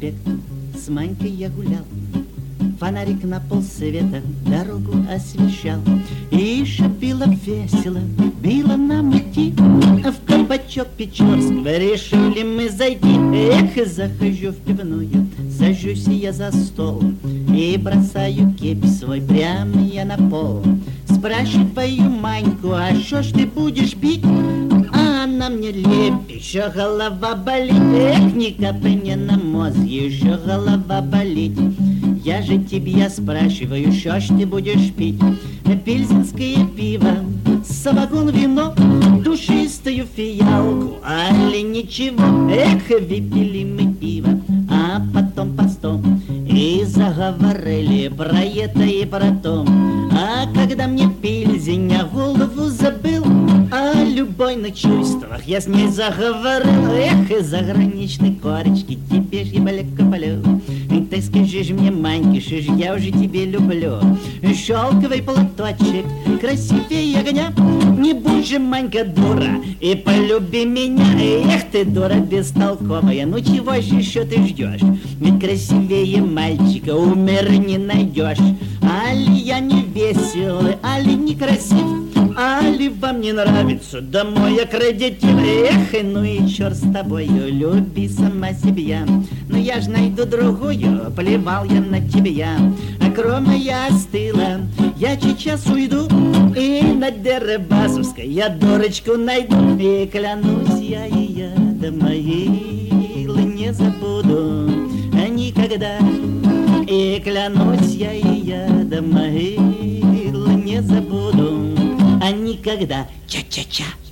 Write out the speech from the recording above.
проспекту с Манькой я гулял. Фонарик на полсвета дорогу освещал. И еще было весело, было нам идти в кабачок Печорского. Решили мы зайти. Эх, захожу в пивную, сажусь я за стол и бросаю кепи свой прямо я на пол. Спрашиваю Маньку, а что ж ты будешь пить? А она мне лепит, еще голова болит. Эх, ни капли не на мозг, еще голова болит. Я же тебя спрашиваю, что ж ты будешь пить? Пильзенское пиво, самогон, вино, душистую фиалку, али ничего. Эх, выпили мы пиво, а потом по сто и заговорили про это и про то. А когда мне пильзень, я голову забыл о любой чувствах, я с ней заговорил. Эх, заграничной корочки, тебе ж я баляка полю. Ты скажи ж мне, Маньки, что ж я уже тебе люблю. Шелковый платочек красивее огня. Не будь же, Манька, дура, и полюби меня. Эх ты, дура бестолковая, ну чего же еще ты ждешь? Ведь красивее мальчика у мира не найдешь. Али я не веселый, али не красив, али вам не нравится домой аккредитив. Эх, ну и черт с тобою, люби сама себя. Но я ж найду другую, плевал я на тебя. А кроме я остыла, я сейчас уйду и на Дерибасовской я дурочку найду. И клянусь я ее до могилы не забуду никогда. И клянусь я ее до могилы не забуду никогда. Ча-ча-ча.